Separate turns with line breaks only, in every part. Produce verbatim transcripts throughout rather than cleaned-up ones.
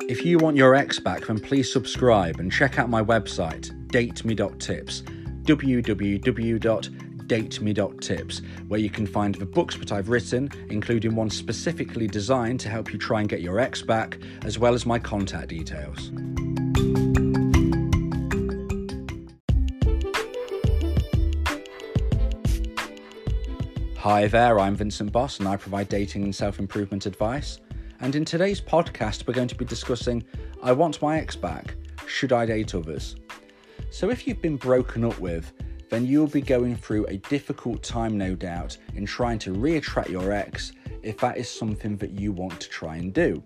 If you want your ex back, then please subscribe and check out my website, date me dot tips, w w w dot date me dot tips, where you can find the books that I've written, including one specifically designed to help you try and get your ex back, as well as my contact details. Hi there, I'm Vincent Boss and I provide dating and self-improvement advice. And in today's podcast, we're going to be discussing, I want my ex back, should I date others? So if you've been broken up with, then you'll be going through a difficult time, no doubt, in trying to re-attract your ex if that is something that you want to try and do.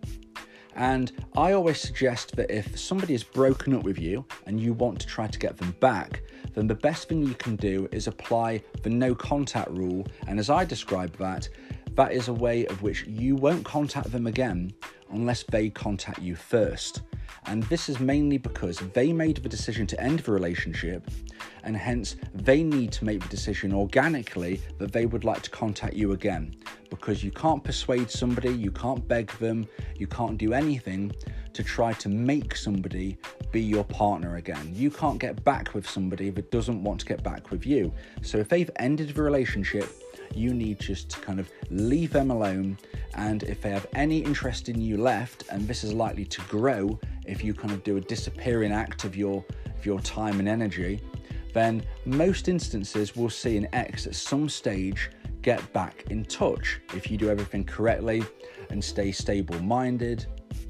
And I always suggest that if somebody is broken up with you and you want to try to get them back, then the best thing you can do is apply the no contact rule. And as I describe that, that is a way of which you won't contact them again unless they contact you first. And this is mainly because they made the decision to end the relationship, and hence they need to make the decision organically that they would like to contact you again. Because you can't persuade somebody, you can't beg them, you can't do anything to try to make somebody be your partner again. You can't get back with somebody that doesn't want to get back with you. So if they've ended the relationship, you need just to kind of leave them alone. And if they have any interest in you left, and this is likely to grow if you kind of do a disappearing act of your, of your time and energy, then most instances we'll see an ex at some stage get back in touch if you do everything correctly and stay stable-minded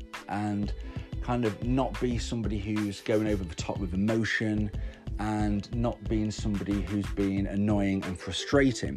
and kind of not be somebody who's going over the top with emotion and not being somebody who's being annoying and frustrating.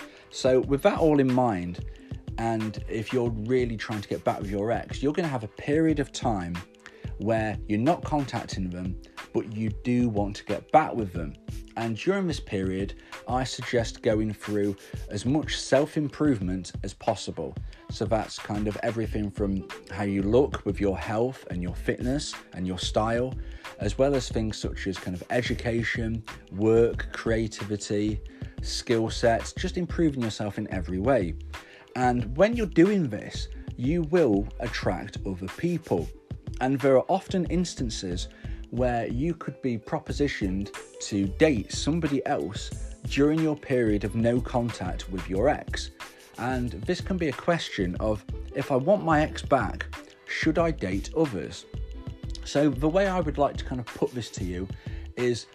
So with that all in mind, and if you're really trying to get back with your ex, you're going to have a period of time where you're not contacting them, but you do want to get back with them. And during this period, I suggest going through as much self-improvement as possible. So that's kind of everything from how you look with your health and your fitness and your style, as well as things such as kind of education, work, creativity, skill sets, just improving yourself in every way. And when you're doing this, you will attract other people. And there are often instances where you could be propositioned to date somebody else during your period of no contact with your ex. And this can be a question of, if I want my ex back, should I date others? So the way I would like to kind of put this to you is,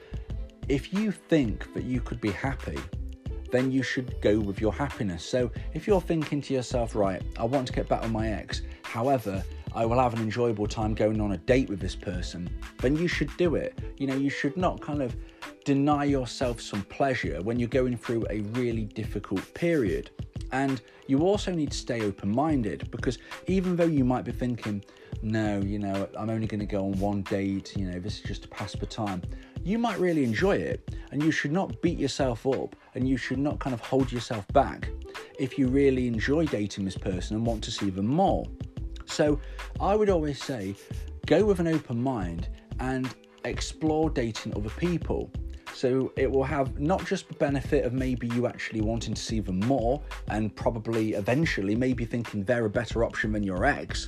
if you think that you could be happy, then you should go with your happiness. So if you're thinking to yourself, right, I want to get back with my ex, however, I will have an enjoyable time going on a date with this person, then you should do it. You know, you should not kind of deny yourself some pleasure when you're going through a really difficult period. And you also need to stay open-minded, because even though you might be thinking, no, you know, I'm only going to go on one date, you know, this is just to pass the time, you might really enjoy it, and you should not beat yourself up, and you should not kind of hold yourself back if you really enjoy dating this person and want to see them more. So I would always say, go with an open mind and explore dating other people. So it will have not just the benefit of maybe you actually wanting to see them more and probably eventually maybe thinking they're a better option than your ex,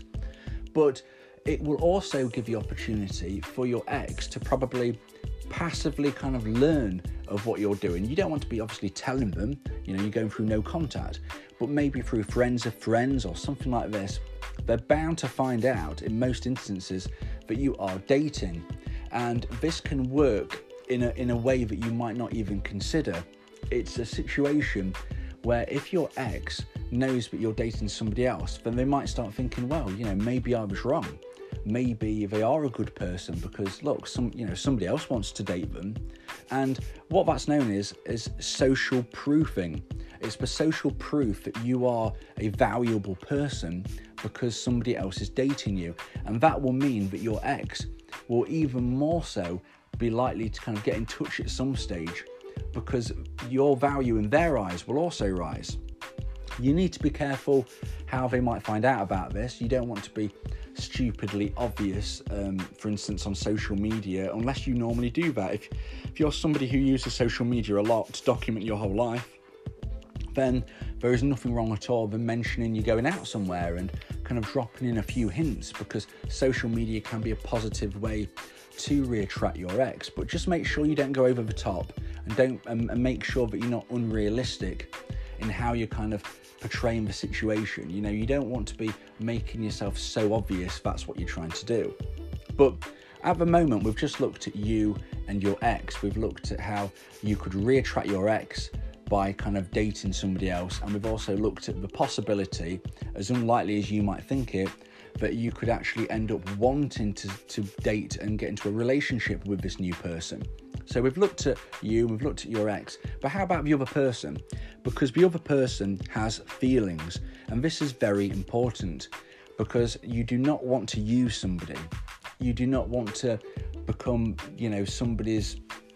but it will also give the opportunity for your ex to probably passively kind of learn of what you're doing. You don't want to be obviously telling them, you know, you're going through no contact, but maybe through friends of friends or something like this, they're bound to find out in most instances that you are dating. And this can work in a, in a way that you might not even consider. It's a situation where if your ex knows that you're dating somebody else, then they might start thinking, well, you know, maybe I was wrong. Maybe they are a good person because look, some you know somebody else wants to date them. And what that's known as is social proofing. It's the social proof that you are a valuable person because somebody else is dating you. And that will mean that your ex will even more so be likely to kind of get in touch at some stage, because your value in their eyes will also rise. You need to be careful how they might find out about this. You don't want to be stupidly obvious, um, for instance, on social media, unless you normally do that. If, if you're somebody who uses social media a lot to document your whole life, then there is nothing wrong at all than mentioning you're going out somewhere and kind of dropping in a few hints, because social media can be a positive way to reattract your ex. But just make sure you don't go over the top, and don't um, and make sure that you're not unrealistic in how you're kind of portraying the situation. You know, you don't want to be making yourself so obvious that's what you're trying to do. But at the moment, we've just looked at you and your ex. We've looked at how you could reattract your ex by kind of dating somebody else, and we've also looked at the possibility, as unlikely as you might think it, that you could actually end up wanting to, to date and get into a relationship with this new person. So we've looked at you, we've looked at your ex, but how about the other person? Because the other person has feelings, and this is very important, because you do not want to use somebody. You do not want to become, you know, somebody's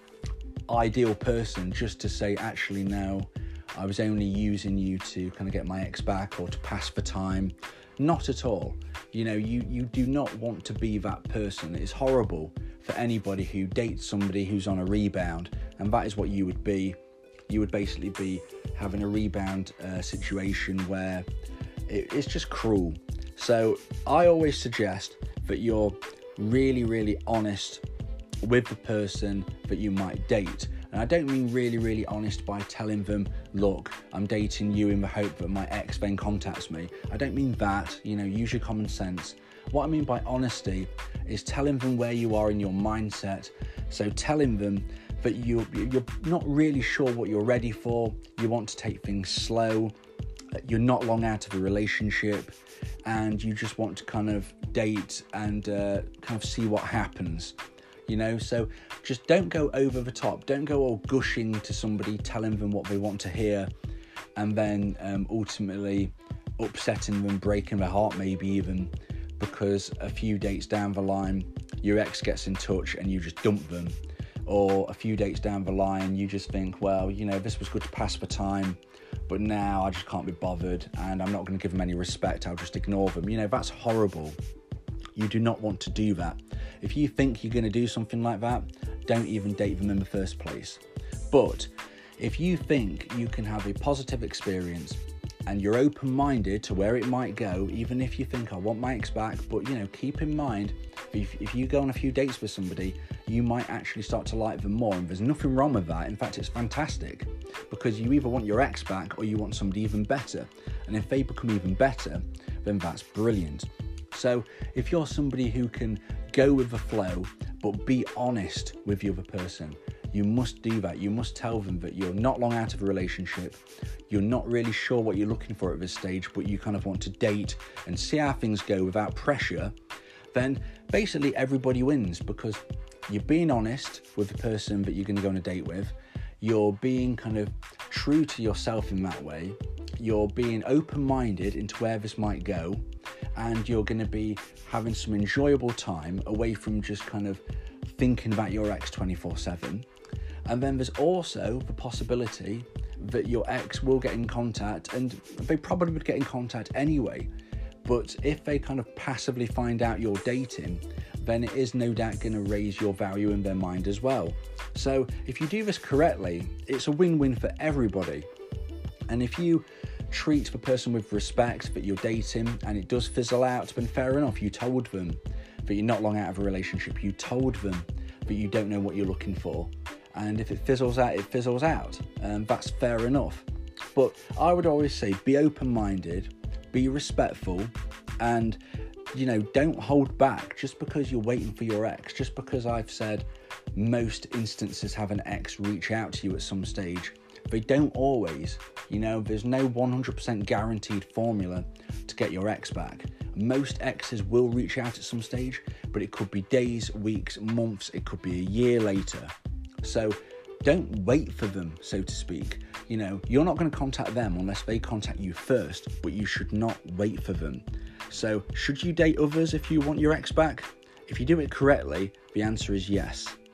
ideal person just to say, actually, no, I was only using you to kind of get my ex back or to pass the time. Not at all. You know, you, you do not want to be that person. It's horrible for anybody who dates somebody who's on a rebound, and that is what you would be. You would basically be having a rebound uh, situation where it, it's just cruel. So I always suggest that you're really, really honest with the person that you might date. And I don't mean really, really honest by telling them, look, I'm dating you in the hope that my ex then contacts me. I don't mean that, you know, use your common sense. What I mean by honesty is telling them where you are in your mindset. So telling them that you're, you're not really sure what you're ready for, you want to take things slow, you're not long out of a relationship, and you just want to kind of date and uh, kind of see what happens. You know, so just don't go over the top. Don't go all gushing to somebody, telling them what they want to hear, and then um, ultimately upsetting them, breaking their heart maybe even, because a few dates down the line, your ex gets in touch and you just dump them. Or a few dates down the line, you just think, well, you know, this was good to pass the time, but now I just can't be bothered and I'm not going to give them any respect. I'll just ignore them. You know, that's horrible. You do not want to do that. If you think you're going to do something like that, don't even date them in the first place. But if you think you can have a positive experience and you're open-minded to where it might go, even if you think, I want my ex back, but, you know, keep in mind, if, if you go on a few dates with somebody, you might actually start to like them more, and there's nothing wrong with that. In fact, it's fantastic, because you either want your ex back or you want somebody even better. And if they become even better, then that's brilliant. So if you're somebody who can go with the flow, but be honest with the other person, you must do that. You must tell them that you're not long out of a relationship. You're not really sure what you're looking for at this stage, but you kind of want to date and see how things go without pressure. Then basically everybody wins, because you're being honest with the person that you're going to go on a date with. You're being kind of true to yourself in that way. You're being open-minded into where this might go. And you're going to be having some enjoyable time away from just kind of thinking about your ex twenty-four seven. And then there's also the possibility that your ex will get in contact, and they probably would get in contact anyway. But if they kind of passively find out you're dating, then it is no doubt going to raise your value in their mind as well. So if you do this correctly, it's a win-win for everybody. And if you treat the person with respect that you're dating and it does fizzle out, then fair enough. You told them that you're not long out of a relationship. You told them that you don't know what you're looking for. And if it fizzles out, it fizzles out. And that's fair enough. But I would always say, be open-minded, be respectful, and, you know, don't hold back just because you're waiting for your ex. Just because I've said most instances have an ex reach out to you at some stage. They don't always. You know, there's no one hundred percent guaranteed formula to get your ex back. Most exes will reach out at some stage, but it could be days, weeks, months, it could be a year later. So don't wait for them, so to speak. You know, you're not going to contact them unless they contact you first, but you should not wait for them. So should you date others if you want your ex back? If you do it correctly, the answer is yes.